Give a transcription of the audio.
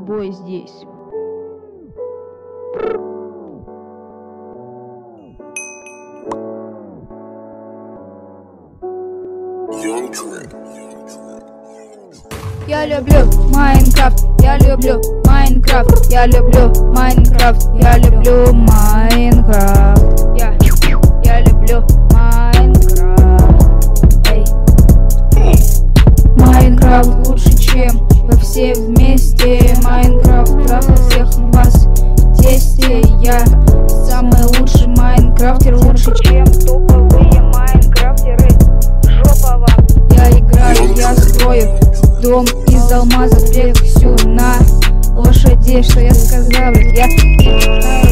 тобой здесь. Я люблю Майнкрафт, я люблю Майнкрафт, я люблю Майнкрафт, я люблю Майнкрафт. Я люблю Майнкрафт. Эй. Майнкрафт лучше, чем вы все вместе. Майнкрафт трахал всех вас тесте. Я самый лучший майнкрафтер, лучше, чем топовые майнкрафтеры. Жопа вам. Я играю, я строю дом из алмазов, всю на лошадей. Что я сказал, блядь, я